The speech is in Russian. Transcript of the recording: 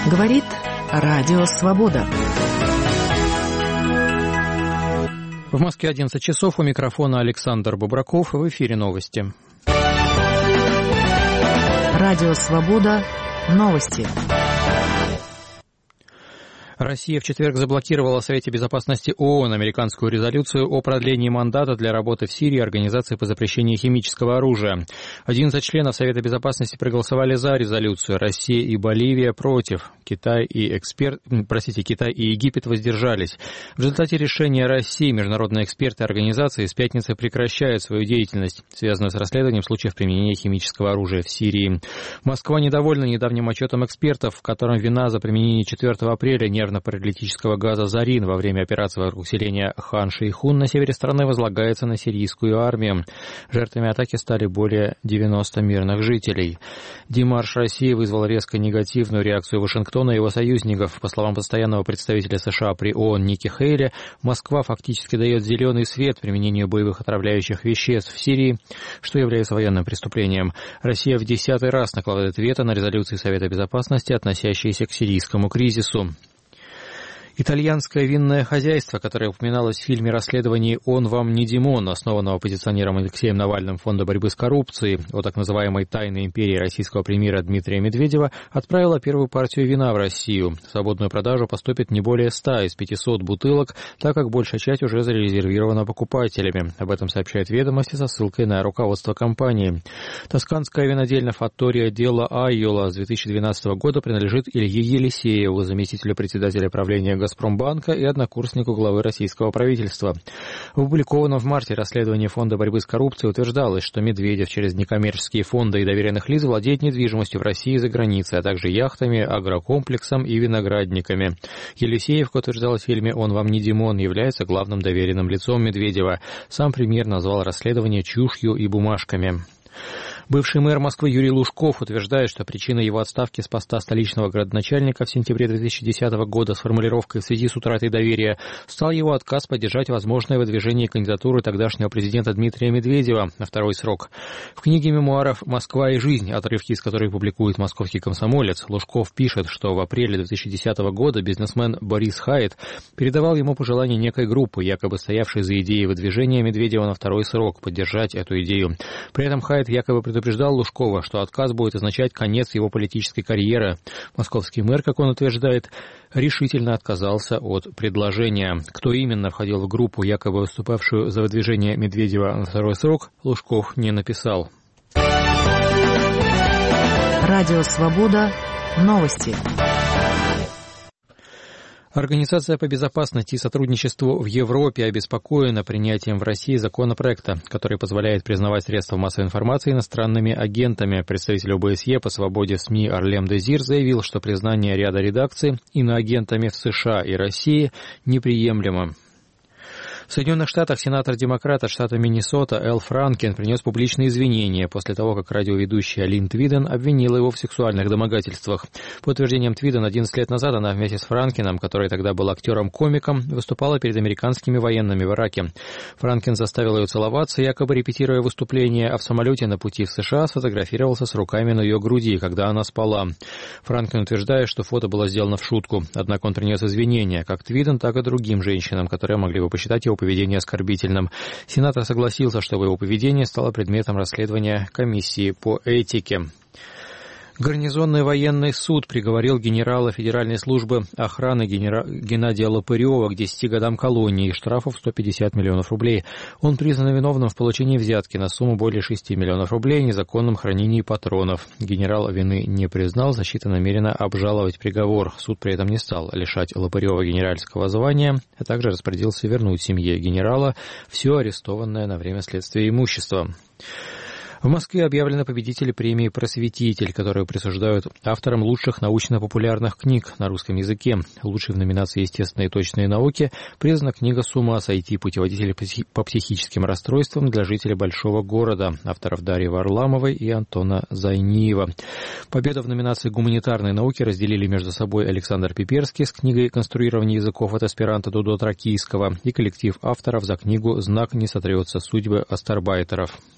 Говорит Радио Свобода. В Москве 11 часов. У микрофона Александр Бобраков. В эфире новости. Радио Свобода. Новости. Россия в четверг заблокировала в Совете Безопасности ООН американскую резолюцию о продлении мандата для работы в Сирии Организации по запрещению химического оружия. 11 членов Совета Безопасности проголосовали за резолюцию, Россия и Боливия против. Китай и Египет воздержались. В результате решения России международные эксперты организации с пятницы прекращают свою деятельность, связанную с расследованием случаев применения химического оружия в Сирии. Москва недовольна недавним отчетом экспертов, в котором вина за применение 4 апреля нервно-паралитического газа «Зарин» во время операции вокруг селения Хан-Шейхун на севере страны возлагается на сирийскую армию. Жертвами атаки стали более 90 мирных жителей. Демарш России вызвал резко негативную реакцию Вашингтона и его союзников. По словам постоянного представителя США при ООН Ники Хейли, Москва фактически дает зеленый свет применению боевых отравляющих веществ в Сирии, что является военным преступлением. Россия в 10-й раз накладывает вето на резолюции Совета Безопасности, относящиеся к сирийскому кризису. Итальянское винное хозяйство, которое упоминалось в фильме расследований «Он вам не Димон», основанного оппозиционером Алексеем Навальным Фонда борьбы с коррупцией о так называемой «тайной империи» российского премьера Дмитрия Медведева, отправило первую партию вина в Россию. В свободную продажу поступит не более 100 из 500 бутылок, так как большая часть уже зарезервирована покупателями. Об этом сообщает «Ведомости» со ссылкой на руководство компании. Тосканская винодельня «Фаттория Делла Айола» с 2012 года принадлежит Илье Елисееву, заместителю председателя правления Газпромбанка и однокурснику главы российского правительства. В опубликованном в марте расследовании Фонда борьбы с коррупцией утверждалось, что Медведев через некоммерческие фонды и доверенных лиц владеет недвижимостью в России и за границей, а также яхтами, агрокомплексом и виноградниками. Елисеев, как утверждалось в фильме «Он вам не Димон», является главным доверенным лицом Медведева. Сам премьер назвал расследование чушью и бумажками. Бывший мэр Москвы Юрий Лужков утверждает, что причиной его отставки с поста столичного градоначальника в сентябре 2010 года с формулировкой «в связи с утратой доверия» стал его отказ поддержать возможное выдвижение кандидатуры тогдашнего президента Дмитрия Медведева на второй срок. В книге мемуаров «Москва и жизнь», отрывки из которой публикует «Московский комсомолец», Лужков пишет, что в апреле 2010 года бизнесмен Борис Хайт передавал ему пожелание некой группы, якобы стоявшей за идеей выдвижения Медведева на второй срок, поддержать эту идею. При этом Хайт якобы предупреждал Лужкова, что отказ будет означать конец его политической карьеры. Московский мэр, как он утверждает, решительно отказался от предложения. Кто именно входил в группу, якобы выступавшую за выдвижение Медведева на второй срок, Лужков не написал. Радио Свобода. Новости. Организация по безопасности и сотрудничеству в Европе обеспокоена принятием в России законопроекта, который позволяет признавать средства массовой информации иностранными агентами. Представитель ОБСЕ по свободе СМИ Арлем Дезир заявил, что признание ряда редакций иноагентами в США и России неприемлемо. В Соединенных Штатах сенатор-демократ от штата Миннесота Эл Франкен принес публичные извинения после того, как радиоведущая Лин Твиден обвинила его в сексуальных домогательствах. По утверждениям Твиден, 11 лет назад она вместе с Франкеном, который тогда был актером-комиком, выступала перед американскими военными в Ираке. Франкен заставил ее целоваться, якобы репетируя выступление, а в самолете на пути в США сфотографировался с руками на ее груди, когда она спала. Франкен утверждает, что фото было сделано в шутку, однако он принес извинения как Твиден, так и другим женщинам, которые могли бы посчитать его поведение оскорбительным. Сенатор согласился, чтобы его поведение стало предметом расследования комиссии по этике. Гарнизонный военный суд приговорил генерала Федеральной службы охраны Геннадия Лопырева к 10 годам колонии и штрафу в 150 миллионов рублей. Он признан виновным в получении взятки на сумму более 6 миллионов рублей и незаконном хранении патронов. Генерал вины не признал, защита намерена обжаловать приговор. Суд при этом не стал лишать Лопырева генеральского звания, а также распорядился вернуть семье генерала все арестованное на время следствия имущество. В Москве объявлены победители премии «Просветитель», которую присуждают авторам лучших научно-популярных книг на русском языке. Лучшей в номинации «Естественные и точные науки» признана книга «С ума сойти. Путеводитель по психическим расстройствам для жителей большого города» авторов Дарьи Варламовой и Антона Зайниева. Победу в номинации «Гуманитарные науки» разделили между собой Александр Пиперский с книгой «Конструирование языков от аспиранта Дудо Тракийского» и коллектив авторов за книгу «Знак не сотрется. Судьбы астарбайтеров».